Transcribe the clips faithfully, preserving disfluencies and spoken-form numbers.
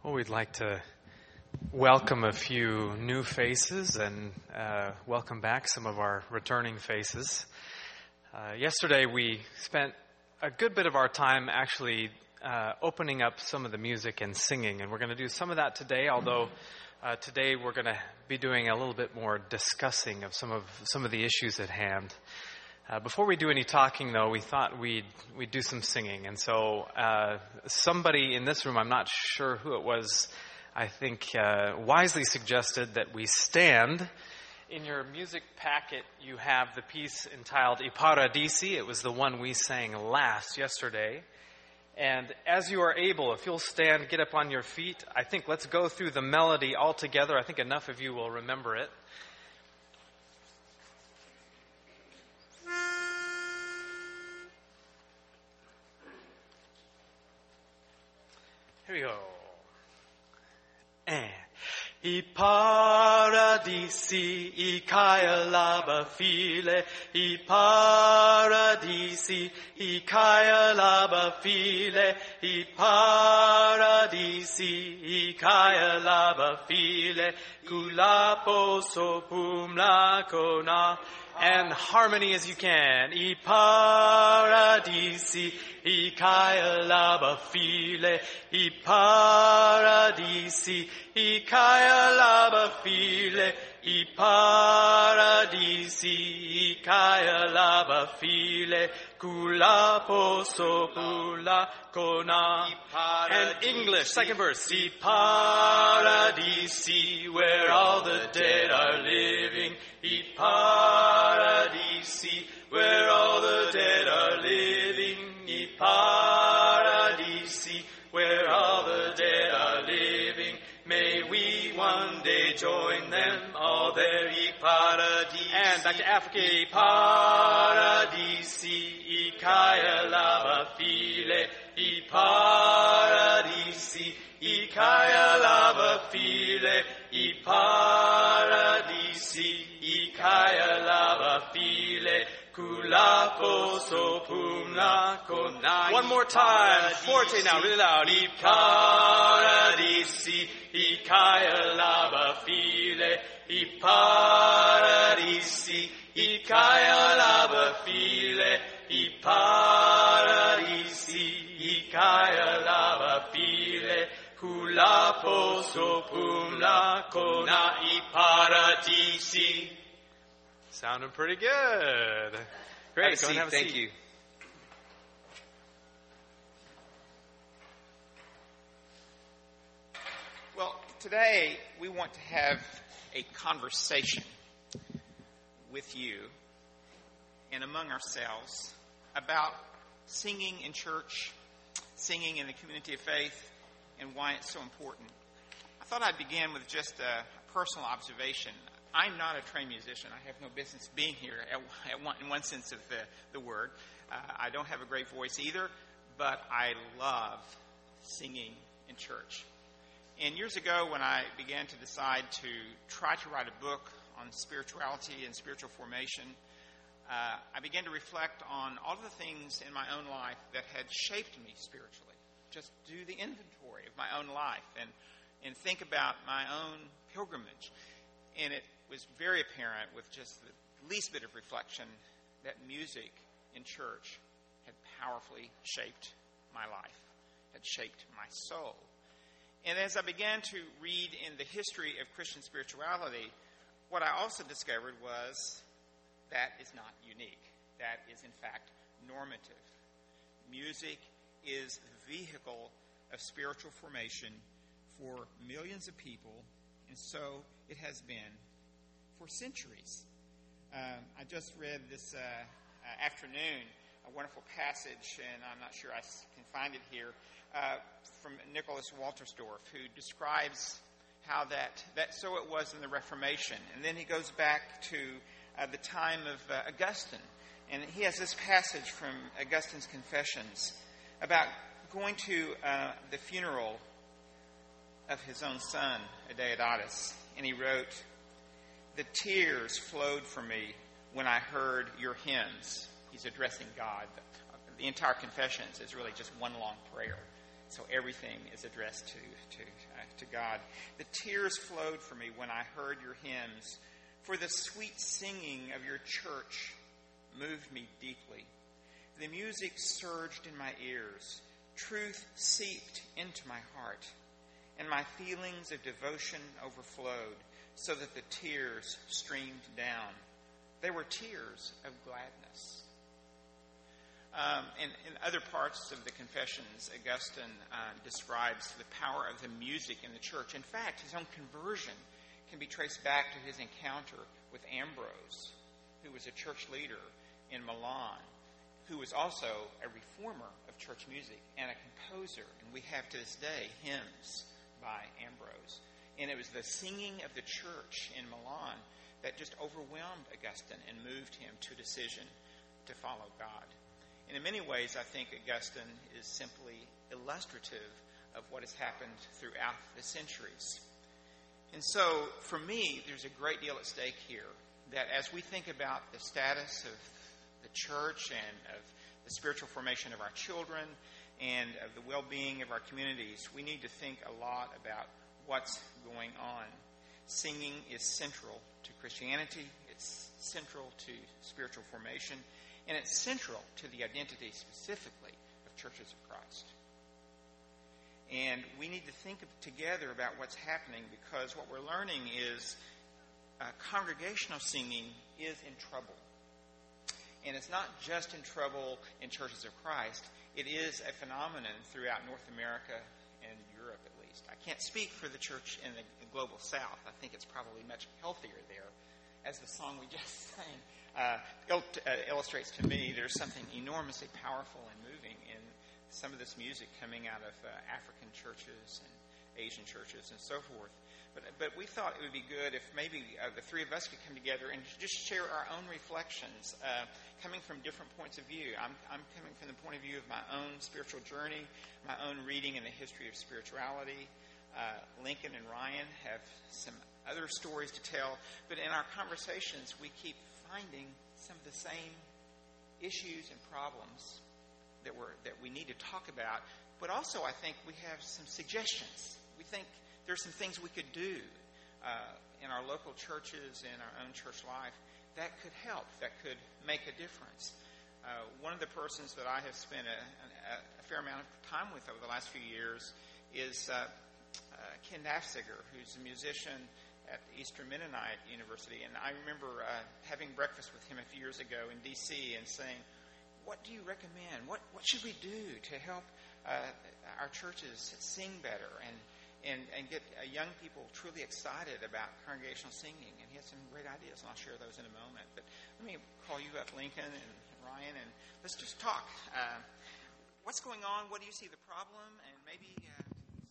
Well, we'd like to welcome a few new faces and uh, welcome back some of our returning faces. Uh, yesterday we spent a good bit of our time actually uh, opening up some of the music and singing, and we're going to do some of that today, although uh, today we're going to be doing a little bit more discussing of some of some of the issues at hand. Uh, before we do any talking, though, we thought we'd we'd do some singing. And so uh, somebody in this room, I'm not sure who it was, I think uh, wisely suggested that we stand. In your music packet, you have the piece entitled I Paradisi. It was the one we sang last yesterday. And as you are able, if you'll stand, get up on your feet, I think let's go through the melody all together. I think enough of you will remember it. Here we go. And I paradisi, I caia laba file, I paradisi, I caia laba file, I paradisi, I caia laba file, kulapo sopum la kona. And harmony as you can. I paradisi, I caia laba file, I paradisi, I caia laba file, I paradisi, I caia laba file, kulapo sopula kona. And English, second verse. I paradisi, where all the dead are living. I paradisi, where all the dead are living. I paradisi, where all the dead are living. May we one day join them all there. I paradisi. And back to Africa. I paradisi, I caia laba file. I paradisi, I caia laba file. I paradisi, I caia laba file. Kulapo sopum la kona. One more time. Forte now, really loud. I paradisi, I caia laba file. I paradisi, I caia laba file. I paradisi, I caia laba file. Kulapo sopum la kona. I paradisi. Sounding pretty good. Great. Have a Go and seat. have a Thank seat. you. Well, today we want to have a conversation with you and among ourselves about singing in church, singing in the community of faith, and why it's so important. I thought I'd begin with just a personal observation. I'm not a trained musician. I have no business being here at, at one, in one sense of the, the word. Uh, I don't have a great voice either, but I love singing in church. And years ago, when I began to decide to try to write a book on spirituality and spiritual formation, uh, I began to reflect on all of the things in my own life that had shaped me spiritually. Just do the inventory of my own life and, and think about my own pilgrimage. And it was very apparent with just the least bit of reflection that music in church had powerfully shaped my life, had shaped my soul. And as I began to read in the history of Christian spirituality, what I also discovered was that is not unique. That is, in fact, normative. Music is the vehicle of spiritual formation for millions of people, and so it has been for centuries. Um, I just read this uh, uh, afternoon a wonderful passage, and I'm not sure I can find it here, uh, from Nicholas Waltersdorf, who describes how that, that so it was in the Reformation. And then he goes back to uh, the time of uh, Augustine, and he has this passage from Augustine's Confessions about going to uh, the funeral of his own son, Adeodatus, and he wrote, "The tears flowed for me when I heard your hymns." He's addressing God. The entire Confessions is really just one long prayer. So everything is addressed to to, uh, to God. The tears flowed for me when I heard your hymns, for the sweet singing of your church moved me deeply. The music surged in my ears. Truth seeped into my heart, and my feelings of devotion overflowed, so that the tears streamed down. They were tears of gladness. Um, in, in other parts of the Confessions, Augustine uh, describes the power of the music in the church. In fact, his own conversion can be traced back to his encounter with Ambrose, who was a church leader in Milan, who was also a reformer of church music and a composer. And we have to this day hymns by Ambrose. And it was the singing of the church in Milan that just overwhelmed Augustine and moved him to a decision to follow God. And in many ways, I think Augustine is simply illustrative of what has happened throughout the centuries. And so, for me, there's a great deal at stake here, that as we think about the status of the church and of the spiritual formation of our children and of the well-being of our communities, we need to think a lot about what's going on. Singing is central to Christianity. It's central to spiritual formation. And it's central to the identity specifically of churches of Christ. And we need to think together about what's happening, because what we're learning is uh, congregational singing is in trouble. And it's not just in trouble in churches of Christ. It is a phenomenon throughout North America and Europe, at least. I can't speak for the church in the global south. I think it's probably much healthier there. As the song we just sang uh, il- uh, illustrates to me, there's something enormously powerful and moving in some of this music coming out of uh, African churches and Asian churches and so forth. But but we thought it would be good if maybe uh, the three of us could come together and just share our own reflections, uh, coming from different points of view. I'm I'm coming from the point of view of my own spiritual journey, my own reading in the history of spirituality. Uh, Lincoln and Ryan have some other stories to tell, but in our conversations, we keep finding some of the same issues and problems that we're that we need to talk about. But also, I think we have some suggestions. We think there's some things we could do uh, in our local churches, in our own church life, that could help, that could make a difference. Uh, one of the persons that I have spent a, a, a fair amount of time with over the last few years is uh, uh, Ken Nafziger, who's a musician at Eastern Mennonite University. And I remember uh, having breakfast with him a few years ago in D C and saying, what do you recommend? What what should we do to help uh, our churches sing better and and, and get uh, young people truly excited about congregational singing? And he had some great ideas, and I'll share those in a moment. But let me call you up, Lincoln and Ryan, and let's just talk. Uh, what's going on? What do you see the problem? And maybe uh,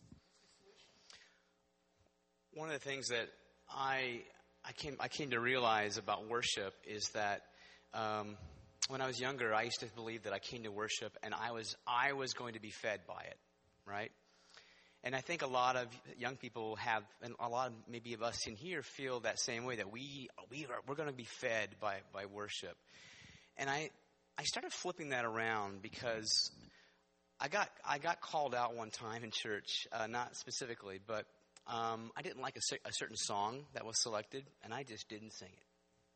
one of the things that I I came I came to realize about worship is that um, when I was younger, I used to believe that I came to worship and I was I was going to be fed by it, right? And I think a lot of young people have, and a lot of maybe of us in here feel that same way, that we we are we're going to be fed by by worship. And I I started flipping that around because I got I got called out one time in church, uh, not specifically, but um, I didn't like a, a certain song that was selected, and I just didn't sing it.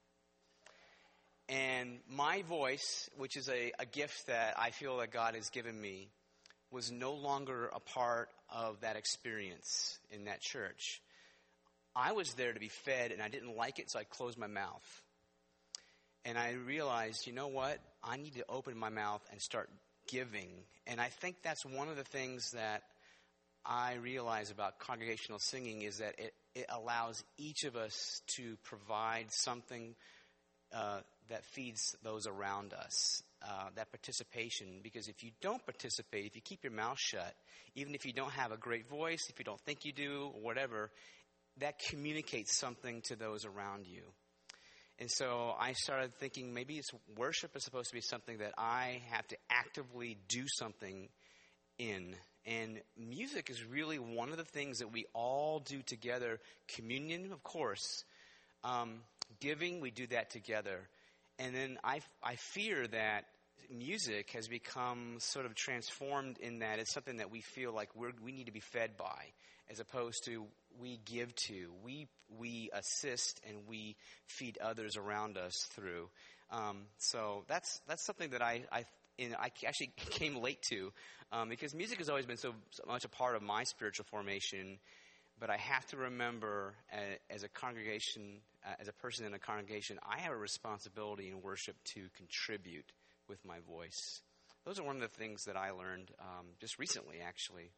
And my voice, which is a, a gift that I feel that God has given me, was no longer a part of that experience in that church. I was there to be fed, and I didn't like it, so I closed my mouth. And I realized, you know what? I need to open my mouth and start giving. And I think that's one of the things that I realize about congregational singing is that it, it allows each of us to provide something uh, that feeds those around us, uh, that participation. Because if you don't participate, if you keep your mouth shut, even if you don't have a great voice, if you don't think you do, or whatever, that communicates something to those around you. And so I started thinking maybe it's worship is supposed to be something that I have to actively do something in. And music is really one of the things that we all do together. Communion, of course. Um, giving, we do that together. And then I, I fear that music has become sort of transformed in that it's something that we feel like we're, we need to be fed by, as opposed to we give to, we we assist, and we feed others around us through. Um, so that's that's something that I I, in, I actually came late to, um, because music has always been so, so much a part of my spiritual formation. But I have to remember, uh, as a congregation, uh, as a person in a congregation, I have a responsibility in worship to contribute with my voice. Those are one of the things that I learned um, just recently, actually.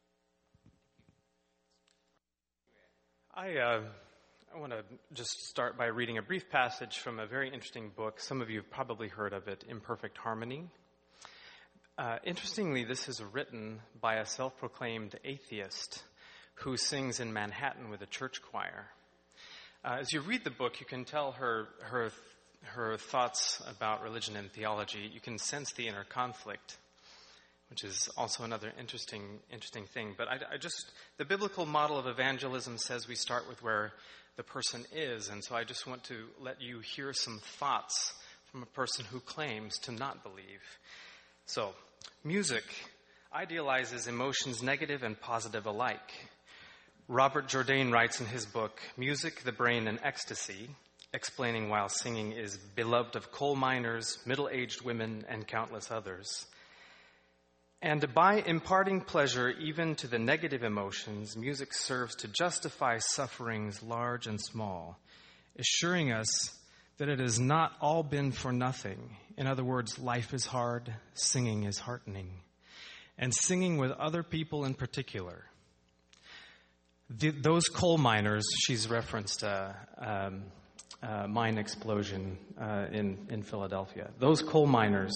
I uh, I want to just start by reading a brief passage from a very interesting book. Some of you have probably heard of it, Imperfect Harmony. Uh, interestingly, this is written by a self-proclaimed atheist who sings in Manhattan with a church choir. Uh, as you read the book, you can tell her her her thoughts about religion and theology. You can sense the inner conflict, which is also another interesting interesting thing. But I, I just the biblical model of evangelism says we start with where the person is, and so I just want to let you hear some thoughts from a person who claims to not believe. So, music idealizes emotions, negative and positive alike. Robert Jourdain writes in his book, Music, the Brain, and Ecstasy, explaining why singing is beloved of coal miners, middle-aged women, and countless others. And by imparting pleasure even to the negative emotions, music serves to justify sufferings large and small, assuring us that it has not all been for nothing. In other words, life is hard, singing is heartening, and singing with other people in particular. The, those coal miners, she's referenced a um, uh, mine explosion uh, in, in Philadelphia. Those coal miners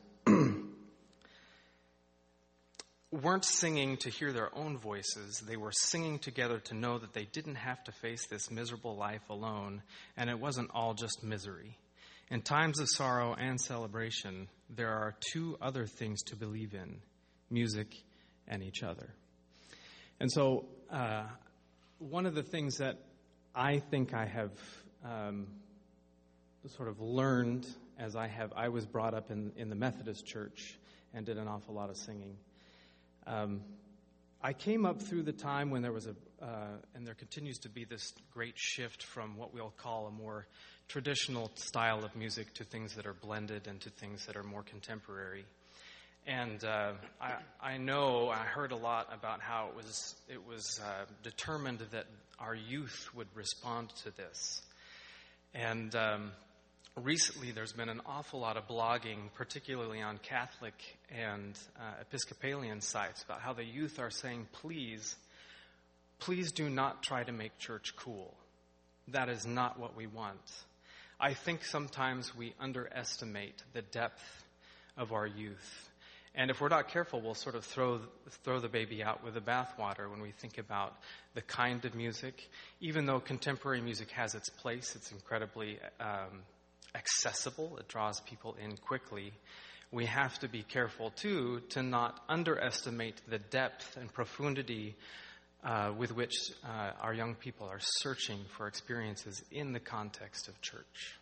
weren't singing to hear their own voices. They were singing together to know that they didn't have to face this miserable life alone, and it wasn't all just misery. In times of sorrow and celebration, there are two other things to believe in, music and each other. And so uh, one of the things that I think I have um, sort of learned as I have, I was brought up in, in the Methodist church and did an awful lot of singing. Um, I came up through the time when there was a, uh, and there continues to be this great shift from what we'll call a more traditional style of music to things that are blended and to things that are more contemporary. And uh, I, I know I heard a lot about how it was it was uh, determined that our youth would respond to this. And um, recently there's been an awful lot of blogging, particularly on Catholic and uh, Episcopalian sites, about how the youth are saying, please, please do not try to make church cool. That is not what we want. I think sometimes we underestimate the depth of our youth. And if we're not careful, we'll sort of throw throw the baby out with the bathwater when we think about the kind of music. Even though contemporary music has its place, it's incredibly um, accessible, it draws people in quickly, we have to be careful, too, to not underestimate the depth and profundity uh, with which uh, our young people are searching for experiences in the context of church.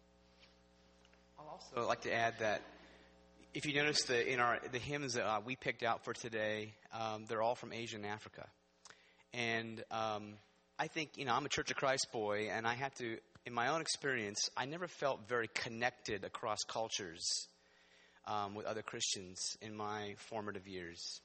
I'll also like to add that if you notice the, in our the hymns that uh, we picked out for today, um, they're all from Asia and Africa. And um, I think, you know, I'm a Church of Christ boy, and I have to, in my own experience, I never felt very connected across cultures um, with other Christians in my formative years.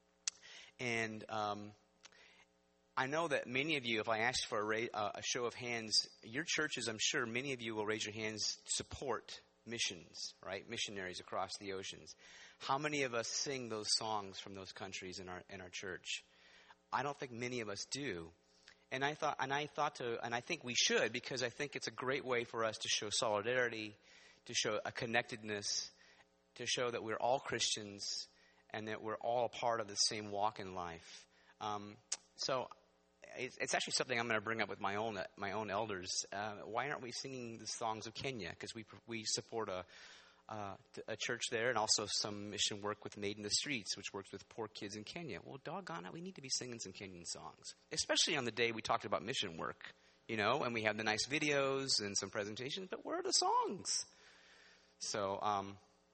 And um, I know that many of you, if I asked for a, ra- uh, a show of hands, your churches, I'm sure many of you will raise your hands, support missions, right? Missionaries across the oceans. How many of us sing those songs from those countries in our in our church? I don't think many of us do. And I thought, and I thought to, and I think we should, because I think it's a great way for us to show solidarity, to show a connectedness, to show that we're all Christians and that we're all a part of the same walk in life. Um, so. It's actually something I'm going to bring up with my own my own elders. Uh, why aren't we singing the songs of Kenya? Because we we support a uh, a church there, and also some mission work with Made in the Streets, which works with poor kids in Kenya. Well, doggone it, we need to be singing some Kenyan songs, especially on the day we talked about mission work, you know. And we have the nice videos and some presentations, but where are the songs? So um,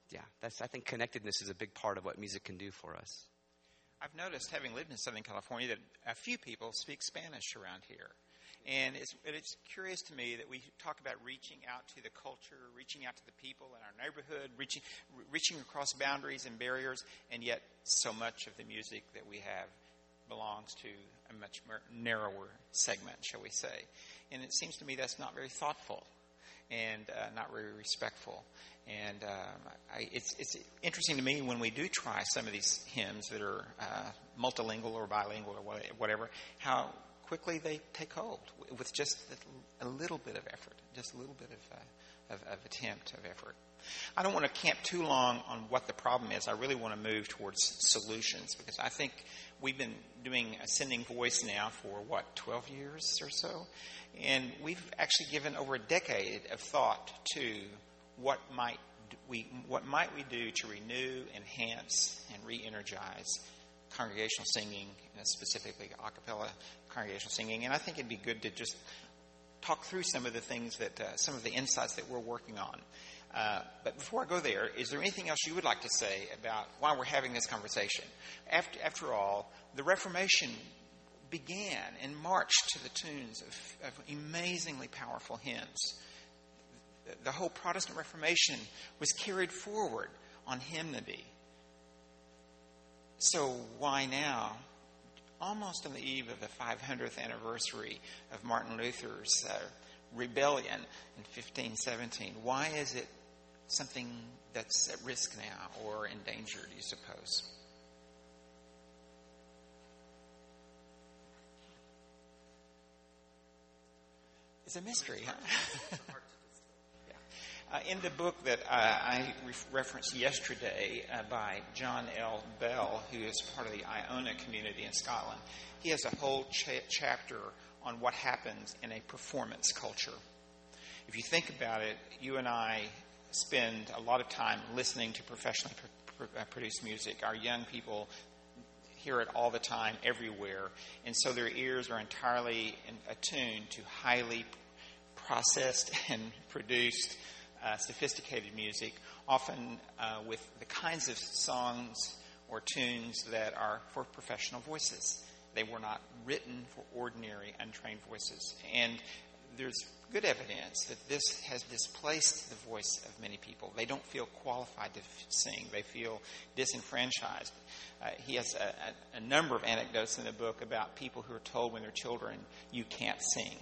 yeah, that's, I think connectedness is a big part of what music can do for us. I've noticed, having lived in Southern California, that a few people speak Spanish around here. And it's, it's curious to me that we talk about reaching out to the culture, reaching out to the people in our neighborhood, reaching, reaching across boundaries and barriers, and yet so much of the music that we have belongs to a much more narrower segment, shall we say. And it seems to me that's not very thoughtful and uh, not very respectful. And um, I, it's, it's interesting to me when we do try some of these hymns that are uh, multilingual or bilingual or whatever, how quickly they take hold with just a little bit of effort, just a little bit of, uh, of, of attempt of effort. I don't want to camp too long on what the problem is. I really want to move towards solutions, because I think we've been doing Ascending Voice now for, what, twelve years or so? And we've actually given over a decade of thought to what might we what might we do to renew, enhance, and re-energize congregational singing, and specifically a cappella congregational singing. And I think it'd be good to just talk through some of the things that, uh, some of the insights that we're working on. Uh, but before I go there, is there anything else you would like to say about why we're having this conversation? After, after all, the Reformation began and marched to the tunes of, of amazingly powerful hymns. The, the whole Protestant Reformation was carried forward on hymnody. So why now, almost on the eve of the five hundredth anniversary of Martin Luther's uh, rebellion in fifteen seventeen, why is it something that's at risk now or in danger, do you suppose? It's a mystery, huh? Uh, in the book that uh, I re- referenced yesterday uh, by John L. Bell, who is part of the Iona community in Scotland, he has a whole cha- chapter on what happens in a performance culture. If you think about it, you and I spend a lot of time listening to professionally pr- pr- produced music. Our young people hear it all the time, everywhere, and so their ears are entirely in, attuned to highly processed and produced Uh, sophisticated music, often uh, with the kinds of songs or tunes that are for professional voices. They were not written for ordinary, untrained voices. And there's good evidence that this has displaced the voice of many people. They don't feel qualified to f- sing. They feel disenfranchised. Uh, he has a, a, a number of anecdotes in the book about people who are told when they're children, you can't sing.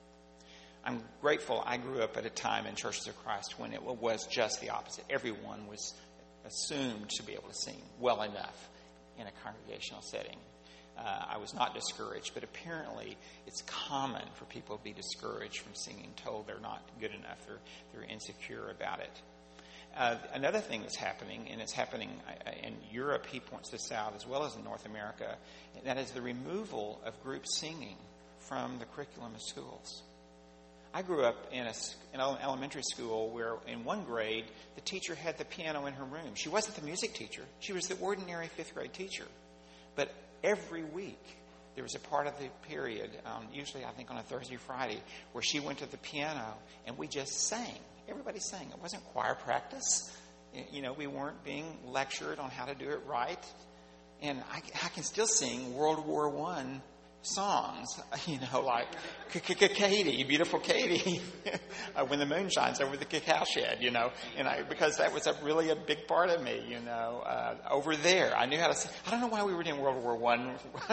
I'm grateful I grew up at a time in Churches of Christ when it was just the opposite. Everyone was assumed to be able to sing well enough in a congregational setting. Uh, I was not discouraged, but apparently it's common for people to be discouraged from singing, told they're not good enough, they're, they're insecure about it. Uh, another thing that's happening, and it's happening in Europe, he points this out, as well as in North America, and that is the removal of group singing from the curriculum of schools. I grew up in, a, in an elementary school where in one grade, the teacher had the piano in her room. She wasn't the music teacher. She was the ordinary fifth grade teacher. But every week, there was a part of the period, um, usually I think on a Thursday or Friday, where she went to the piano and we just sang. Everybody sang. It wasn't choir practice. You know, we weren't being lectured on how to do it right. And I, I can still sing World War One songs, you know, like Katie, beautiful Katie, when the moon shines over the cacao shed, you know, and I, because that was a really a big part of me, you know, uh, over there. I knew how to sing. I don't know why we were doing World War One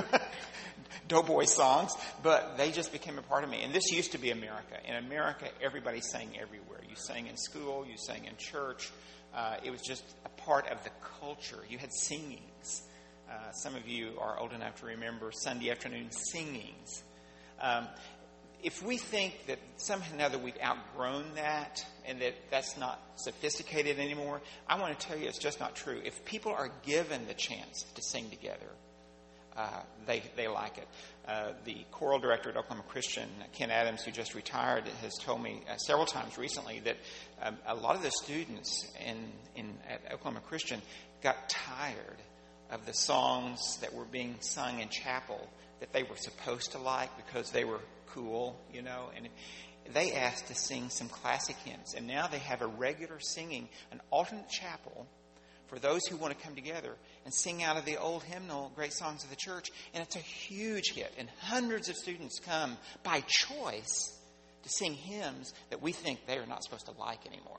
doughboy songs, but they just became a part of me. And this used to be America. In America, everybody sang everywhere. You sang in school, you sang in church. Uh, it was just a part of the culture. You had singings. Uh, some of you are old enough to remember Sunday afternoon singings. Um, if we think that somehow or another we've outgrown that and that that's not sophisticated anymore, I want to tell you it's just not true. If people are given the chance to sing together, uh, they they like it. Uh, the choral director at Oklahoma Christian, Ken Adams, who just retired, has told me uh, several times recently that um, a lot of the students in, in at Oklahoma Christian got tired of the songs that were being sung in chapel that they were supposed to like because they were cool, you know. And they asked to sing some classic hymns. And now they have a regular singing, an alternate chapel for those who want to come together and sing out of the old hymnal, Great Songs of the Church. And it's a huge hit. And hundreds of students come by choice to sing hymns that we think they are not supposed to like anymore.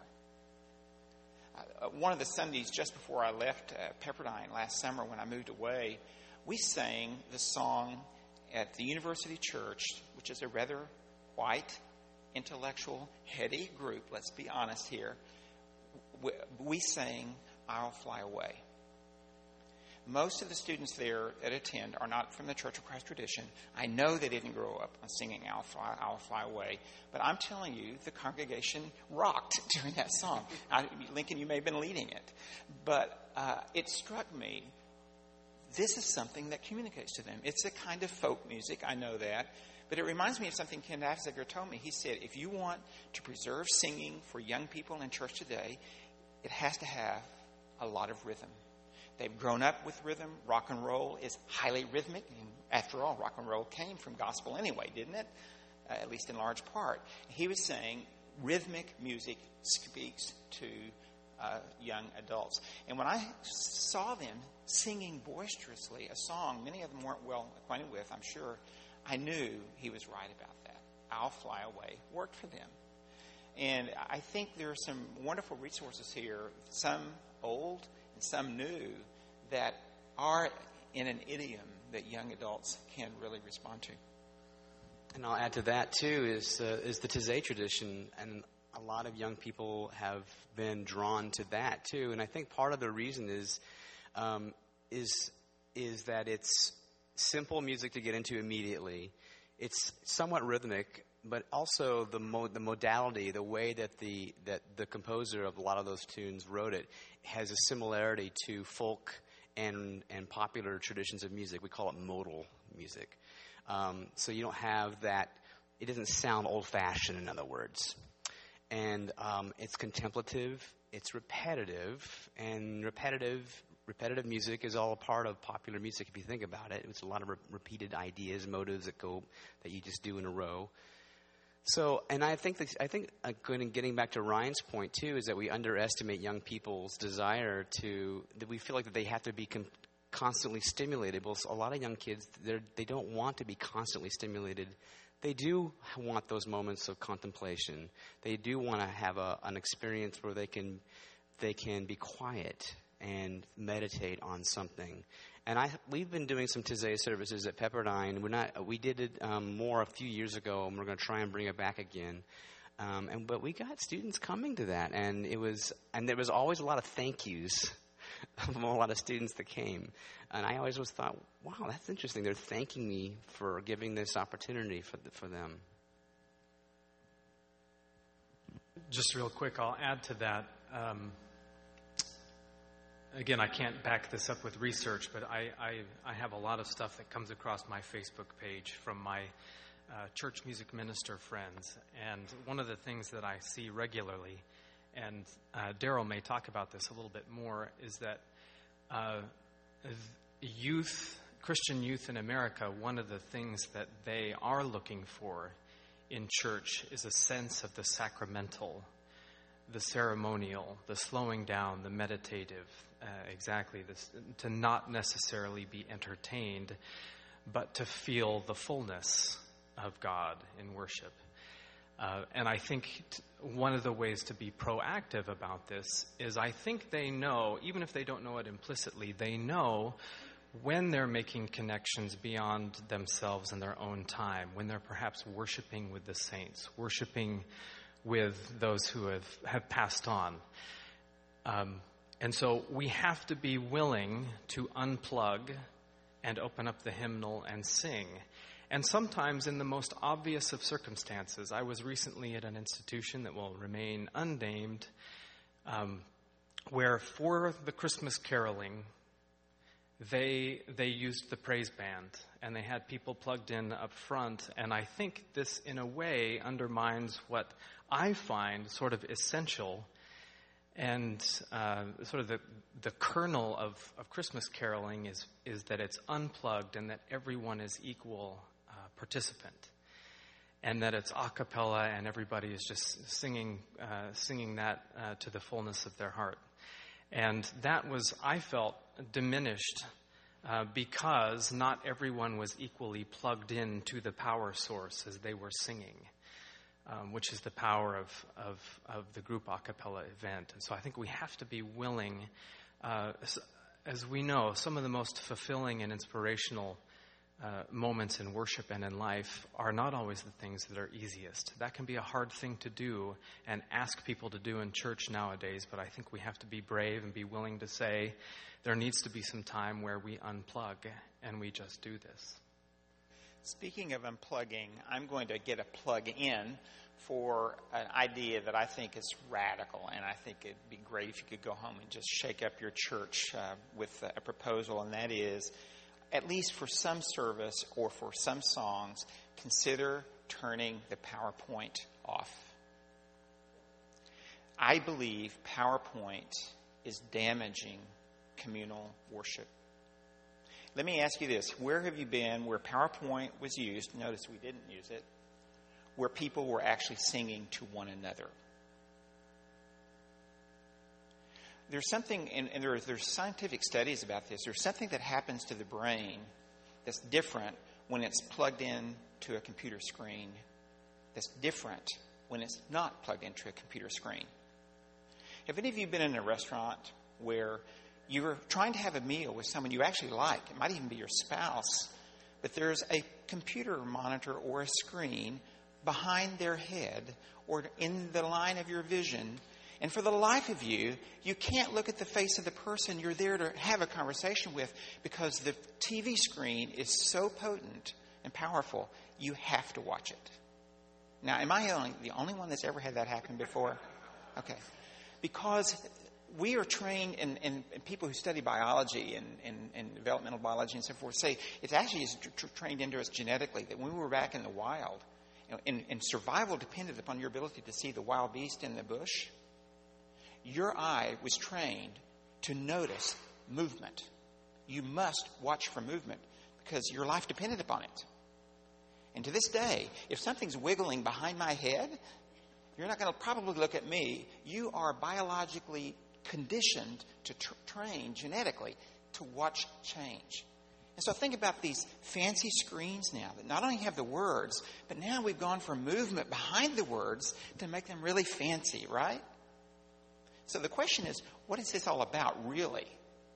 Uh, one of the Sundays just before I left uh, Pepperdine last summer when I moved away, we sang the song at the University Church, which is a rather white, intellectual, heady group, let's be honest here. We, we sang I'll Fly Away. Most of the students there that attend are not from the Church of Christ tradition. I know they didn't grow up on singing I'll Fly, I'll Fly Away, but I'm telling you, the congregation rocked during that song. I, Lincoln, you may have been leading it, but uh, it struck me, this is something that communicates to them. It's a kind of folk music, I know that, but it reminds me of something Ken Afziger told me. He said, if you want to preserve singing for young people in church today, it has to have a lot of rhythm. They've grown up with rhythm. Rock and roll is highly rhythmic. And after all, rock and roll came from gospel anyway, didn't it? Uh, at least in large part. He was saying rhythmic music speaks to uh, young adults. And when I saw them singing boisterously a song many of them weren't well acquainted with, I'm sure, I knew he was right about that. I'll Fly Away worked for them. And I think there are some wonderful resources here, some old and some new, that are in an idiom that young adults can really respond to. And I'll add to that, too, is uh, is the Taizé tradition. And a lot of young people have been drawn to that, too. And I think part of the reason is um, is is that it's simple music to get into immediately. It's somewhat rhythmic, but also the mo- the modality, the way that the that the composer of a lot of those tunes wrote it, has a similarity to folk and and popular traditions of music. We call it modal music. Um, so you don't have that. It doesn't sound old-fashioned, in other words. And um, it's contemplative. It's repetitive, and repetitive. Repetitive music is all a part of popular music if you think about it. It's a lot of re- repeated ideas, motives that go that you just do in a row. So, and I think that, I think uh, getting back to Ryan's point too is that we underestimate young people's desire to that we feel like that they have to be con- constantly stimulated. Well, a lot of young kids they they don't want to be constantly stimulated. They do want those moments of contemplation. They do want to have a, an experience where they can they can be quiet and meditate on something. And I, we've been doing some Taizé services at Pepperdine. We're not, we did it um, more a few years ago, and we're going to try and bring it back again. Um, and but we got students coming to that, and it was, and there was always a lot of thank yous from a lot of students that came. And I always was thought, wow, that's interesting. They're thanking me for giving this opportunity for the, for them. Just real quick, I'll add to that. Um, Again, I can't back this up with research, but I, I, I have a lot of stuff that comes across my Facebook page from my uh, church music minister friends. And one of the things that I see regularly, and uh, Daryl may talk about this a little bit more, is that uh, youth, Christian youth in America, one of the things that they are looking for in church is a sense of the sacramental, the ceremonial, the slowing down, the meditative, uh, exactly this, to not necessarily be entertained, but to feel the fullness of God in worship. Uh, and I think t- one of the ways to be proactive about this is I think they know, even if they don't know it implicitly, they know when they're making connections beyond themselves and their own time, when they're perhaps worshiping with the saints, worshiping with those who have, have passed on. Um, and so we have to be willing to unplug and open up the hymnal and sing. And sometimes in the most obvious of circumstances, I was recently at an institution that will remain unnamed, um, where for the Christmas caroling, they they used the praise band, and they had people plugged in up front. And I think this, in a way, undermines what I find sort of essential and uh, sort of the the kernel of, of Christmas caroling is is that it's unplugged and that everyone is equal uh, participant. and that it's a cappella and everybody is just singing, uh, singing that uh, to the fullness of their heart. And that was, I felt, diminished uh, because not everyone was equally plugged in to the power source as they were singing, um, which is the power of, of, of the group a cappella event. And so I think we have to be willing, uh, as we know, some of the most fulfilling and inspirational uh, moments in worship and in life are not always the things that are easiest. That can be a hard thing to do and ask people to do in church nowadays, but I think we have to be brave and be willing to say there needs to be some time where we unplug and we just do this. Speaking of unplugging, I'm going to get a plug in for an idea that I think is radical, and I think it'd be great if you could go home and just shake up your church uh, with a proposal, and that is, at least for some service or for some songs, consider turning the PowerPoint off. I believe PowerPoint is damaging communal worship. Let me ask you this. Where have you been where PowerPoint was used? Notice we didn't use it. Where people were actually singing to one another. There's something, and, and there, there's scientific studies about this. There's something that happens to the brain that's different when it's plugged in to a computer screen. That's different when it's not plugged into a computer screen. Have any of you been in a restaurant where you were trying to have a meal with someone you actually like? It might even be your spouse, but there's a computer monitor or a screen behind their head or in the line of your vision. And for the life of you, you can't look at the face of the person you're there to have a conversation with because the T V screen is so potent and powerful, you have to watch it. Now, am I only, the only one that's ever had that happen before? Okay. Because we are trained, and, and, and people who study biology and, and, and developmental biology and so forth say it's actually is tr- trained into us genetically, that when we were back in the wild, and, and survival depended upon your ability to see the wild beast in the bush, your eye was trained to notice movement. You must watch for movement because your life depended upon it. And to this day, if something's wiggling behind my head, you're not going to probably look at me. You are biologically conditioned to tr- train genetically to watch change. And so think about these fancy screens now that not only have the words, but now we've gone from movement behind the words to make them really fancy, right? So the question is, what is this all about really?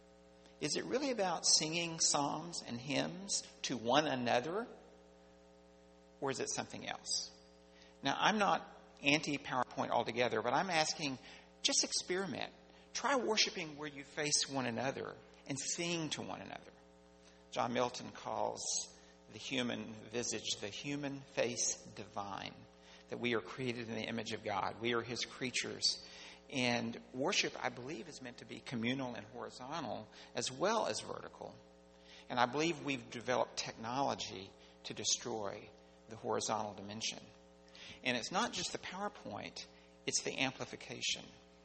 Is it really about singing psalms and hymns to one another? Or is it something else? Now, I'm not anti-PowerPoint altogether, but I'm asking, just experiment. Try worshiping where you face one another and sing to one another. John Milton calls the human visage, the human face divine, that we are created in the image of God. We are his creatures. And worship, I believe, is meant to be communal and horizontal as well as vertical. And I believe we've developed technology to destroy the horizontal dimension. And it's not just the PowerPoint, it's the amplification.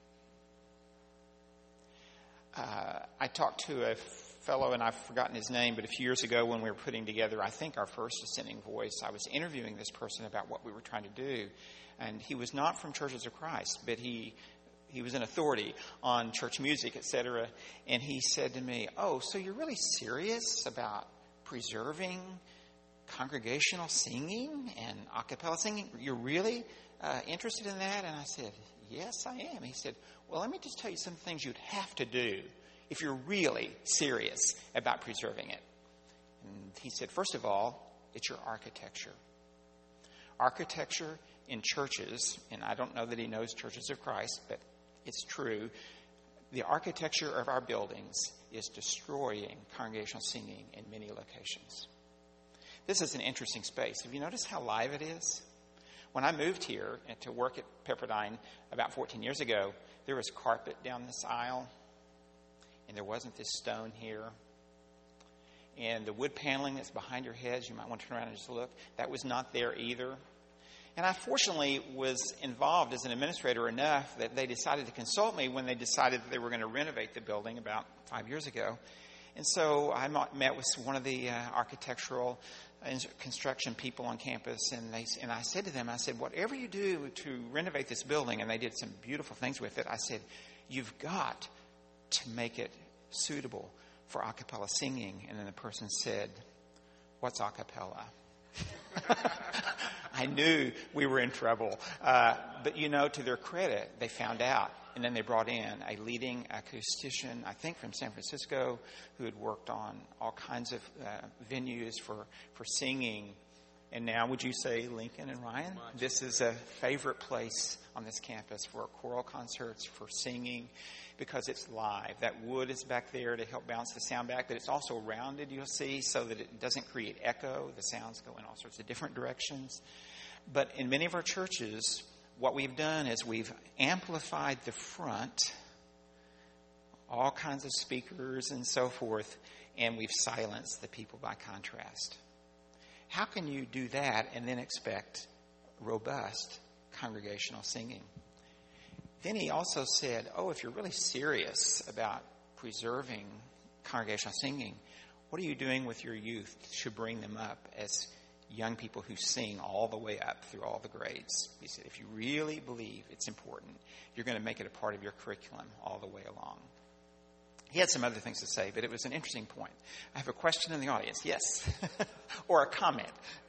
Uh, I talked to a fellow, and I've forgotten his name, but a few years ago when we were putting together, I think, our first Ascending Voice, I was interviewing this person about what we were trying to do. And he was not from Churches of Christ, but he he was an authority on church music, et cetera. And he said to me, oh, so you're really serious about preserving congregational singing and a cappella singing? You're really uh, interested in that? And I said, yes, I am. He said, well, let me just tell you some things you'd have to do if you're really serious about preserving it. And he said, first of all, it's your architecture. Architecture in churches, and I don't know that he knows Churches of Christ, but it's true. The architecture of our buildings is destroying congregational singing in many locations. This is an interesting space. Have you noticed how live it is? When I moved here to work at Pepperdine about fourteen years ago, there was carpet down this aisle, and there wasn't this stone here. And the wood paneling that's behind your heads, you might want to turn around and just look, that was not there either. And I fortunately was involved as an administrator enough that they decided to consult me when they decided that they were going to renovate the building about five years ago. And so I met with one of the uh, architectural construction people on campus, and they and I said to them, I said, whatever you do to renovate this building, and they did some beautiful things with it, I said, you've got to make it suitable for a cappella singing. And then the person said, what's a cappella? I knew we were in trouble. Uh, but, you know, to their credit, they found out. And then they brought in a leading acoustician, I think from San Francisco, who had worked on all kinds of uh, venues for, for singing. And now, would you say, Lincoln and Ryan? Much. This is a favorite place on this campus for choral concerts, for singing, because it's live. That wood is back there to help bounce the sound back, but it's also rounded, you'll see, so that it doesn't create echo. The sounds go in all sorts of different directions. But in many of our churches, what we've done is we've amplified the front, all kinds of speakers and so forth, and we've silenced the people by contrast. How can you do that and then expect robust congregational singing? Then he also said, oh, if you're really serious about preserving congregational singing, what are you doing with your youth to bring them up as young people who sing all the way up through all the grades? He said, if you really believe it's important, you're going to make it a part of your curriculum all the way along. He had some other things to say, but it was an interesting point. I have a question in the audience. Yes. Or a comment.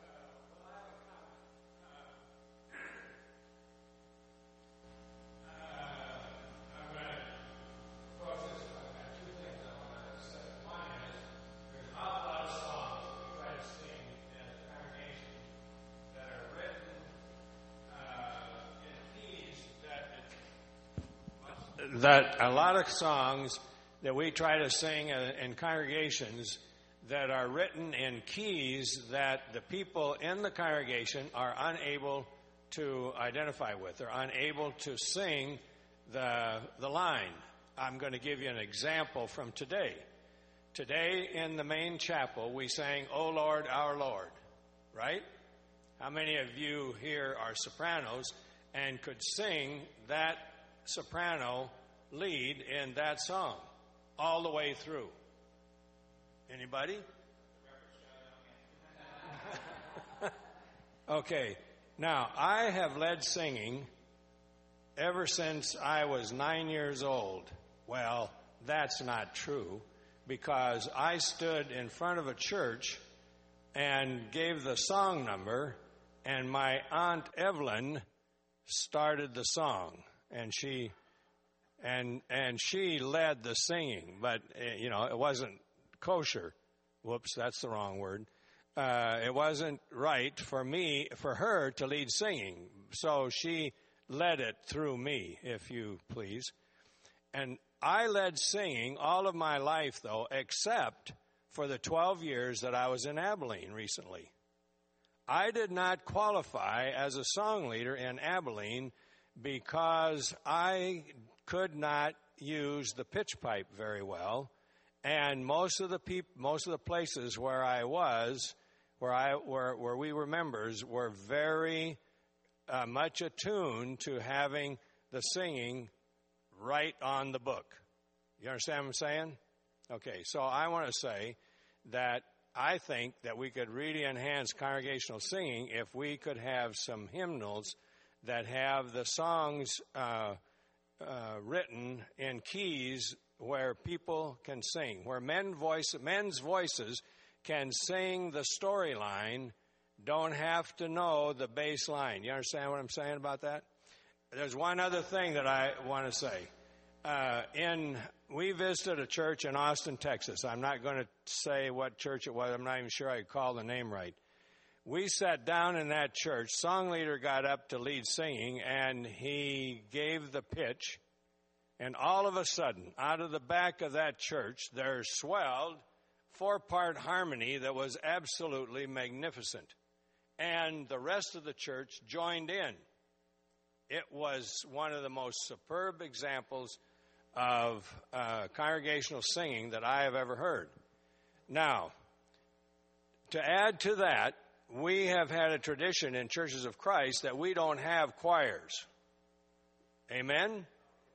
That a lot of songs that we try to sing in congregations that are written in keys that the people in the congregation are unable to identify with. They're unable to sing the the line. I'm going to give you an example from today. Today in the main chapel, we sang, O Lord, our Lord, right? How many of you here are sopranos and could sing that soprano lead in that song all the way through? Anybody? Okay. Now, I have led singing ever since I was nine years old. Well, that's not true, because I stood in front of a church and gave the song number, and my Aunt Evelyn started the song, and she and and she led the singing, but uh, you know, it wasn't kosher. Whoops, that's the wrong word. Uh, it wasn't right for me, for her to lead singing. So she led it through me, if you please. And I led singing all of my life, though, except for the twelve years that I was in Abilene recently. I did not qualify as a song leader in Abilene because I could not use the pitch pipe very well. And most of the peop- most of the places where I was, where I where where we were members, were very uh, much attuned to having the singing right on the book. You understand what I'm saying? Okay, so I want to say that I think that we could really enhance congregational singing if we could have some hymnals that have the songs uh, uh, written in keys where people can sing, where men voice, men's voices can sing the storyline, don't have to know the bass line. You understand what I'm saying about that? There's one other thing that I want to say. Uh, in we visited a church in Austin, Texas. I'm not going to say what church it was. I'm not even sure I could call the name right. We sat down in that church. Song leader got up to lead singing, and he gave the pitch. And all of a sudden, out of the back of that church, there swelled four-part harmony that was absolutely magnificent. And the rest of the church joined in. It was one of the most superb examples of uh, congregational singing that I have ever heard. Now, to add to that, we have had a tradition in Churches of Christ that we don't have choirs. Amen?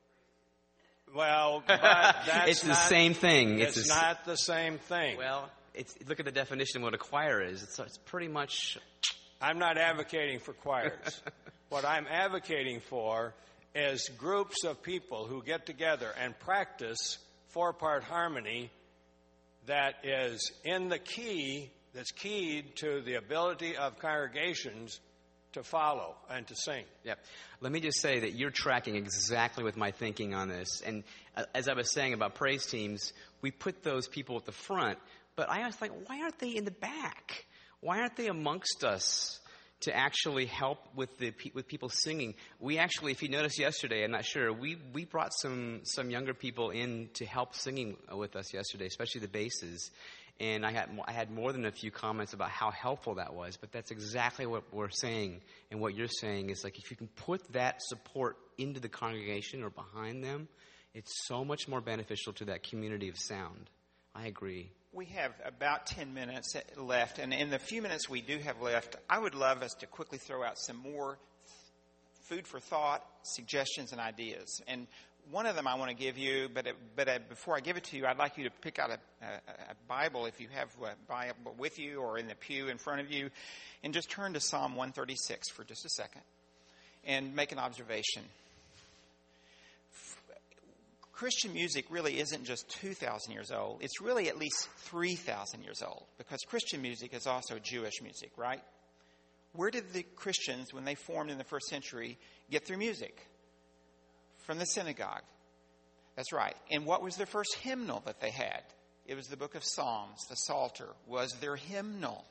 Well, but that's it's the not, same thing. It's, it's not the same thing. Well, it's, look at the definition of what a choir is. It's, it's pretty much... I'm not advocating for choirs. What I'm advocating for is groups of people who get together and practice four-part harmony that is in the key, that's keyed to the ability of congregations to follow and to sing. Yep. Let me just say that you're tracking exactly with my thinking on this. And uh, as I was saying about praise teams, we put those people at the front, but I was like, why aren't they in the back? Why aren't they amongst us to actually help with the with people singing? We actually, if you noticed yesterday, I'm not sure, we, we brought some, some younger people in to help singing with us yesterday, especially the basses. And I had I had more than a few comments about how helpful that was. But that's exactly what we're saying. And what you're saying is, like, if you can put that support into the congregation or behind them, it's so much more beneficial to that community of sound. I agree. We have about ten minutes left, and in the few minutes we do have left, I would love us to quickly throw out some more food for thought, suggestions, and ideas. And one of them I want to give you, but it, but uh, before I give it to you, I'd like you to pick out a, a, a Bible, if you have a Bible with you or in the pew in front of you, and just turn to Psalm one thirty-six for just a second and make an observation. Christian music really isn't just two thousand years old. It's really at least three thousand years old, because Christian music is also Jewish music, right? Where did the Christians, when they formed in the first century, get their music? From the synagogue. That's right. And what was the first hymnal that they had? It was the book of Psalms. The Psalter was their hymnal.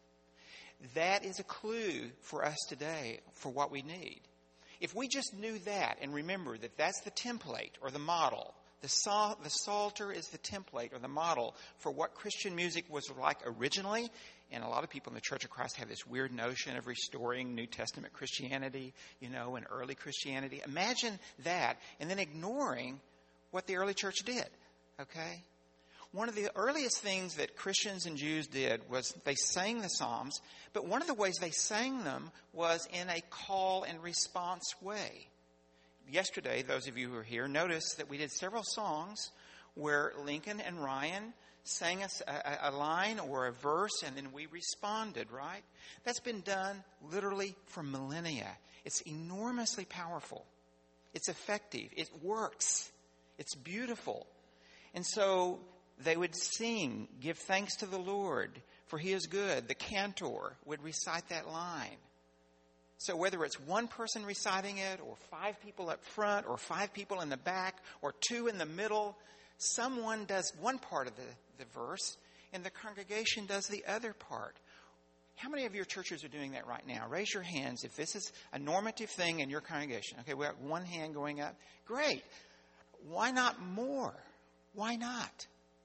That is a clue for us today for what we need. If we just knew that and remember that that's the template or the model, the, Psal- the Psalter is the template or the model for what Christian music was like originally. And a lot of people in the Church of Christ have this weird notion of restoring New Testament Christianity, you know, and early Christianity. Imagine that, and then ignoring what the early church did, okay? One of the earliest things that Christians and Jews did was they sang the Psalms, but one of the ways they sang them was in a call and response way. Yesterday, those of you who are here, noticed that we did several songs where Lincoln and Ryan sang us a, a line or a verse, and then we responded, right? That's been done literally for millennia. It's enormously powerful. It's effective. It works. It's beautiful. And so they would sing, "Give thanks to the Lord, for he is good." The cantor would recite that line. So whether it's one person reciting it, or five people up front, or five people in the back, or two in the middle, someone does one part of the, the verse, and the congregation does the other part. How many of your churches are doing that right now? Raise your hands if this is a normative thing in your congregation. Okay, we have one hand going up. Great. Why not more? Why not?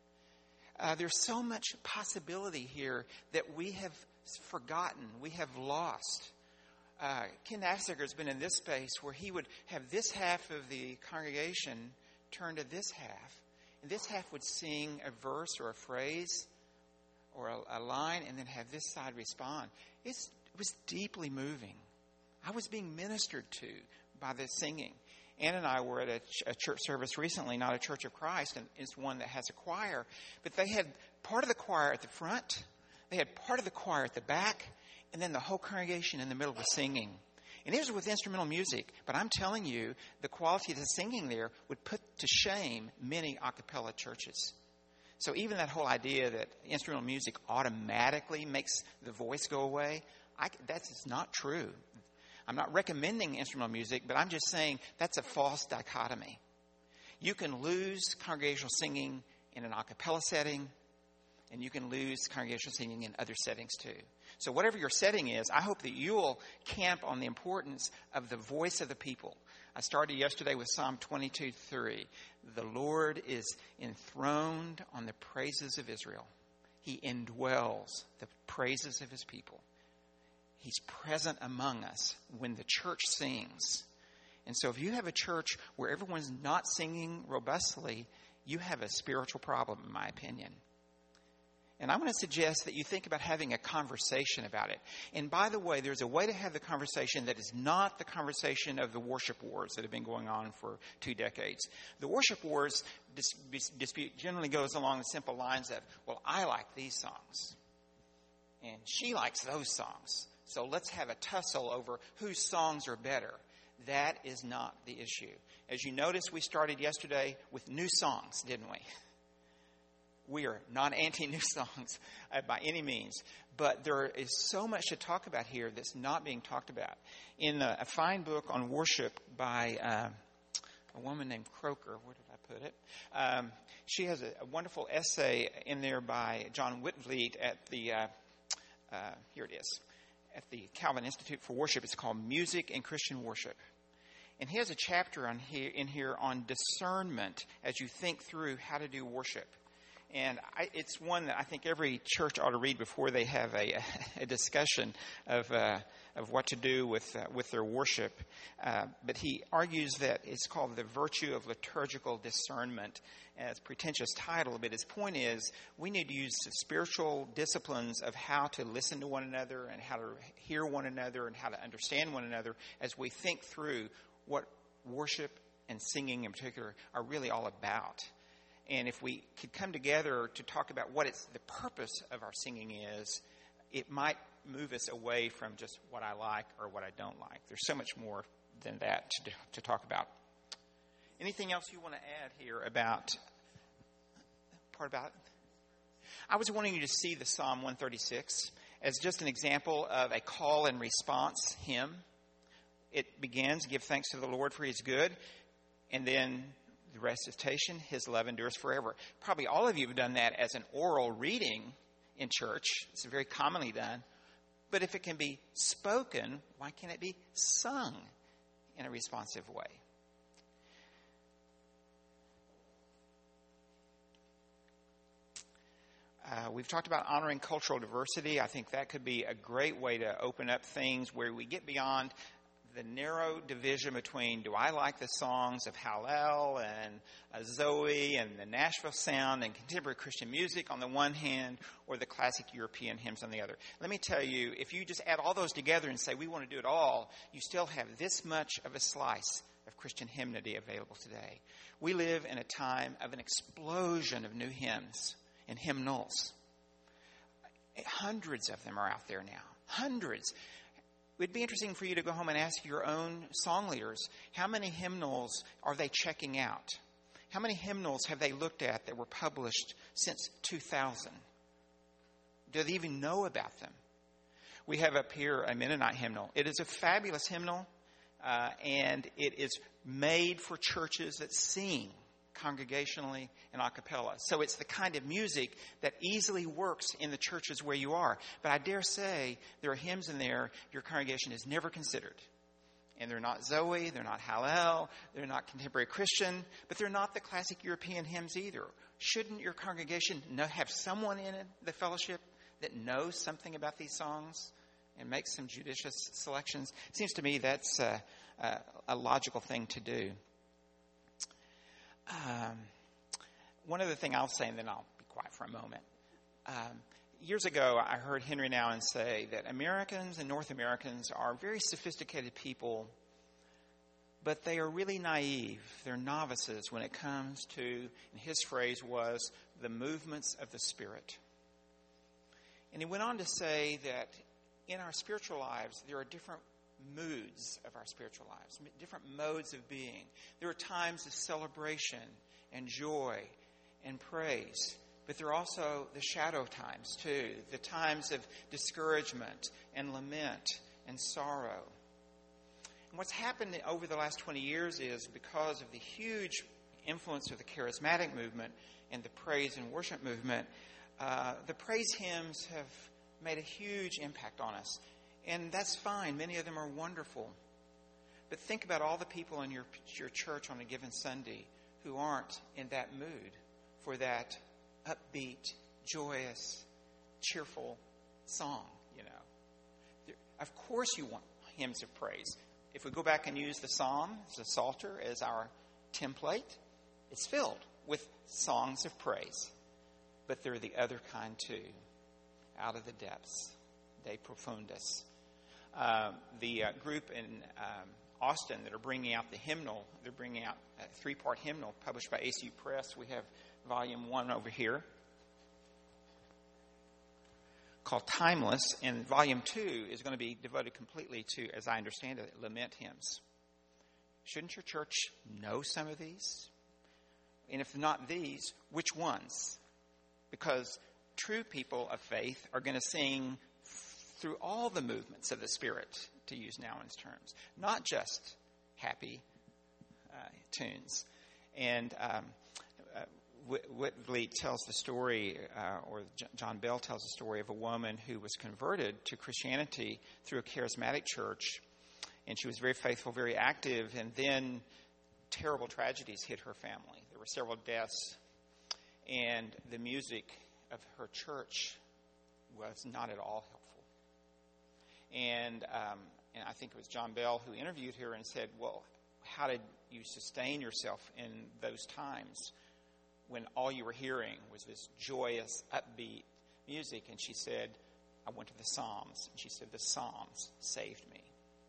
Uh, there's so much possibility here that we have forgotten, we have lost. Uh, Ken Assiger has been in this space where he would have this half of the congregation turn to this half, and this half would sing a verse or a phrase or a, a line, and then have this side respond. It's, it was deeply moving. I was being ministered to by the singing. Ann and I were at a, ch- a church service recently, not a Church of Christ, and it's one that has a choir. But they had part of the choir at the front, they had part of the choir at the back, and then the whole congregation in the middle was singing. And it was with instrumental music, but I'm telling you, the quality of the singing there would put to shame many a cappella churches. So even that whole idea that instrumental music automatically makes the voice go away, I, that's just not true. I'm not recommending instrumental music, but I'm just saying that's a false dichotomy. You can lose congregational singing in an a cappella setting, and you can lose congregational singing in other settings too. So whatever your setting is, I hope that you'll camp on the importance of the voice of the people. I started yesterday with Psalm twenty-two three. The Lord is enthroned on the praises of Israel. He indwells the praises of his people. He's present among us when the church sings. And so if you have a church where everyone's not singing robustly, you have a spiritual problem, in my opinion. And I want to suggest that you think about having a conversation about it. And by the way, there's a way to have the conversation that is not the conversation of the worship wars that have been going on for two decades. The worship wars dis- dispute generally goes along the simple lines of, well, I like these songs, and she likes those songs. So let's have a tussle over whose songs are better. That is not the issue. As you notice, we started yesterday with new songs, didn't we? We are not anti-new songs uh, by any means, but there is so much to talk about here that's not being talked about. In a, a fine book on worship by uh, a woman named Croker, where did I put it? Um, she has a, a wonderful essay in there by John Whitvliet at the, uh, uh, here it is, at the Calvin Institute for Worship. It's called Music and Christian Worship. And he has a chapter on here, in here on discernment as you think through how to do worship. And I, it's one that I think every church ought to read before they have a, a discussion of uh, of what to do with uh, with their worship. Uh, but he argues that it's called the virtue of liturgical discernment. As pretentious title, but his point is we need to use the spiritual disciplines of how to listen to one another and how to hear one another and how to understand one another as we think through what worship and singing in particular are really all about. And if we could come together to talk about what it's the purpose of our singing is, it might move us away from just what I like or what I don't like. There's so much more than that to, to talk about. Anything else you want to add here about part about it? I was wanting you to see the Psalm one thirty-six as just an example of a call and response hymn. It begins, give thanks to the Lord for his good, and then the recitation, his love endures forever. Probably all of you have done that as an oral reading in church. It's very commonly done. But if it can be spoken, why can't it be sung in a responsive way? Uh, we've talked about honoring cultural diversity. I think that could be a great way to open up things where we get beyond the narrow division between do I like the songs of Hallel and uh, Zoe and the Nashville sound and contemporary Christian music on the one hand, or the classic European hymns on the other. Let me tell you, if you just add all those together and say we want to do it all, you still have this much of a slice of Christian hymnody available today. We live in a time of an explosion of new hymns and hymnals. Hundreds of them are out there now. Hundreds. It would be interesting for you to go home and ask your own song leaders, how many hymnals are they checking out? How many hymnals have they looked at that were published since two thousand? Do they even know about them? We have up here a Mennonite hymnal. It is a fabulous hymnal, uh, and it is made for churches that sing congregationally and a cappella. So it's the kind of music that easily works in the churches where you are. But I dare say there are hymns in there your congregation has never considered. And they're not Zoe, they're not Hallel, they're not contemporary Christian, but they're not the classic European hymns either. Shouldn't your congregation know, have someone in it, the fellowship that knows something about these songs and makes some judicious selections? It seems to me that's a, a, a logical thing to do. Um, one other thing I'll say, and then I'll be quiet for a moment. Um, years ago, I heard Henry Nouwen say that Americans and North Americans are very sophisticated people, but they are really naive. They're novices when it comes to, and his phrase was, the movements of the Spirit. And he went on to say that in our spiritual lives, there are different moods of our spiritual lives, different modes of being. There are times of celebration and joy and praise, but there are also the shadow times too, the times of discouragement and lament and sorrow. And what's happened over the last twenty years is because of the huge influence of the charismatic movement and the praise and worship movement, uh, the praise hymns have made a huge impact on us. And that's fine. Many of them are wonderful. But think about all the people in your your church on a given Sunday who aren't in that mood for that upbeat, joyous, cheerful song, you know. There, of course you want hymns of praise. If we go back and use the Psalm, the Psalter, as our template, it's filled with songs of praise. but they're the other kind too. Out of the depths, De Profundis. Uh, the uh, group in um, Austin that are bringing out the hymnal, they're bringing out a three-part hymnal published by A C U Press. We have volume one over here called Timeless, and volume two is going to be devoted completely to, as I understand it, lament hymns. Shouldn't your church know some of these? And if not these, which ones? Because true people of faith are going to sing through all the movements of the Spirit, to use Nouwen's terms, not just happy uh, tunes. And um, uh, Whitley tells the story, uh, or J- John Bell tells the story of a woman who was converted to Christianity through a charismatic church, and she was very faithful, very active, and then terrible tragedies hit her family. There were several deaths, and the music of her church was not at all helpful. And um, and I think it was John Bell who interviewed her and said, well, how did you sustain yourself in those times when all you were hearing was this joyous, upbeat music? And she said, I went to the Psalms. And she said, the Psalms saved me.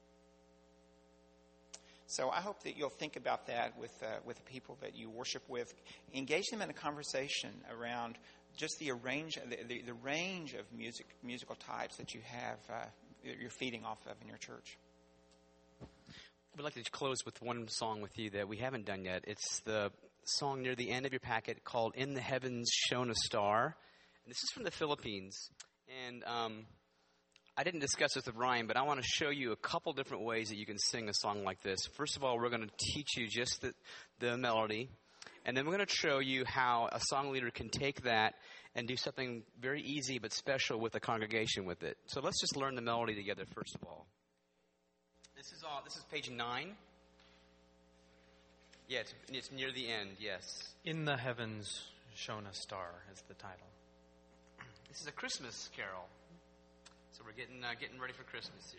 So I hope that you'll think about that with uh, with the people that you worship with. Engage them in a conversation around just the arrange the, the, the range of music musical types that you have uh, you're feeding off of in your church. I would like to close with one song with you that we haven't done yet. It's the song near the end of your packet called "In the Heavens Shone a Star," and this is from the Philippines. And um, I didn't discuss this with Ryan, but I want to show you a couple different ways that you can sing a song like this. First of all, we're going to teach you just the, the melody. And then we're going to show you how a song leader can take that and do something very easy but special with the congregation with it. So let's just learn the melody together first of all. This is all. This is page nine. Yeah, it's, it's near the end, yes. In the Heavens Shone a Star is the title. This is a Christmas carol. So we're getting uh, getting ready for Christmas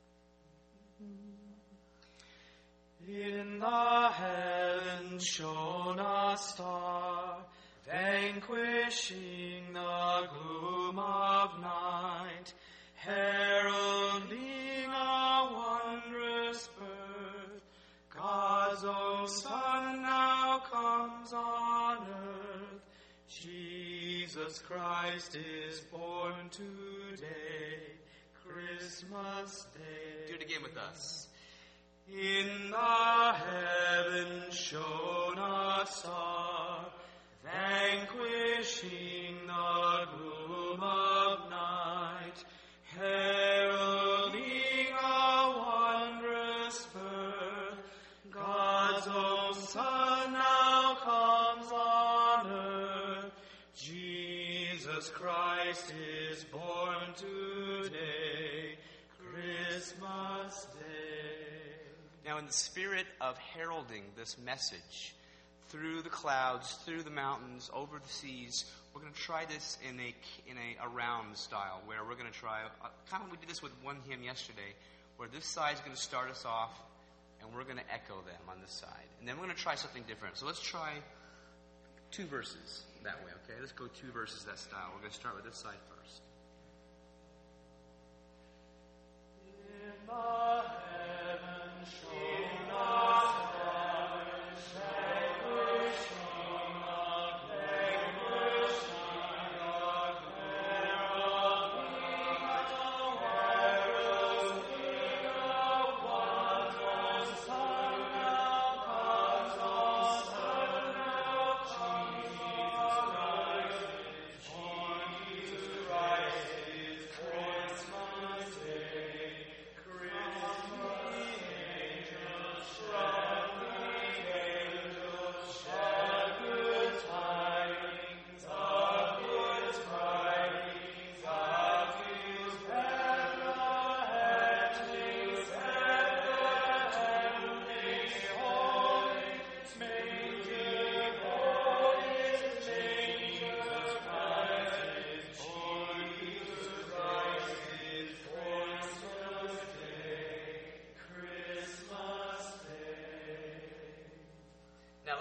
here. In the heavens shone a star, vanquishing the gloom of night, heralding a wondrous birth. God's own Son now comes on earth. Jesus Christ is born today, Christmas Day. Do it again with us. In the heavens shone a star, vanquishing the gloom of night, heralding a wondrous birth. God's own Son now comes on earth. Jesus Christ is born today, Christmas Day. Now, in the spirit of heralding this message through the clouds, through the mountains, over the seas, we're going to try this in a in a around style, where we're going to try, uh, kind of we did this with one hymn yesterday, where this side is going to start us off, and we're going to echo them on this side. And then we're going to try something different. So let's try two verses that way, okay? Let's go two verses that style. We're going to start with this side first. In the heavens shone a star, vanquishing the vanquishing the heralding a wondrous Son now comes on earth. Jesus Christ is born, Jesus Christ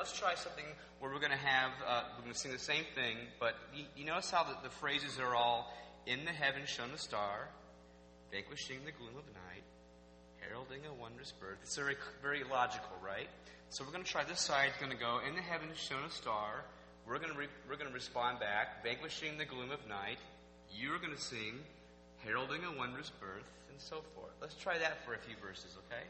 let's try something where we're going to have, uh, we're going to sing the same thing, but you, you notice how the, the phrases are all, in the heavens shone a star, vanquishing the gloom of night, heralding a wondrous birth. It's very, very logical, right? So we're going to try this side. It's going to go, in the heavens shone a star. We're going to re- we're going to respond back, vanquishing the gloom of night. You're going to sing, heralding a wondrous birth, and so forth. Let's try that for a few verses, okay?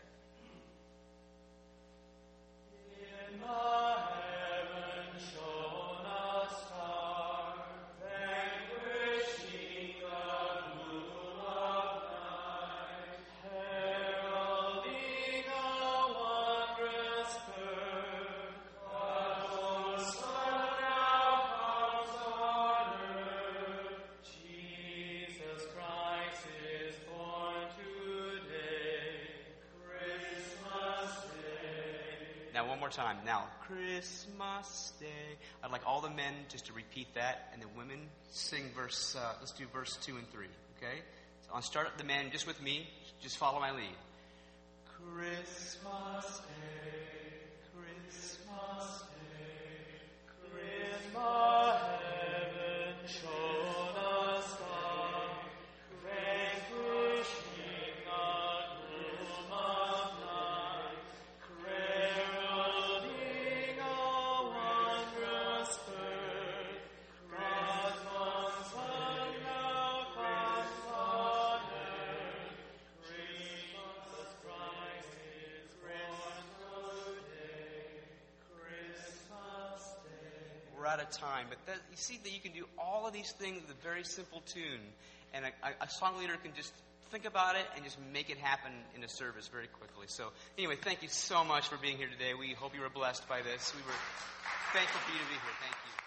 In the heaven shone a star, vanquishing the gloom of night, heralding a wondrous birth. God's Son now comes on earth. Jesus Christ is born today, Christmas Day. Now, one more time. Now, Christmas Day. I'd like all the men just to repeat that, and the women sing verse, uh, let's do verse two and three, okay? So I'll start the men just with me. Just follow my lead. Christmas Day, Christmas Day, In the heaven shone a star, vanquishing the gloom of night, heralding a wondrous birth. God's one Son now comes on earth. Jesus Christ is born today, Christmas Day. We're out of time, but that, you see that you can do all of these things with a very simple tune, and a, a, a song leader can just think about it and just make it happen in a service very quickly. So anyway, thank you so much for being here today. We hope you were blessed by this. We were thankful for you to be here. Thank you.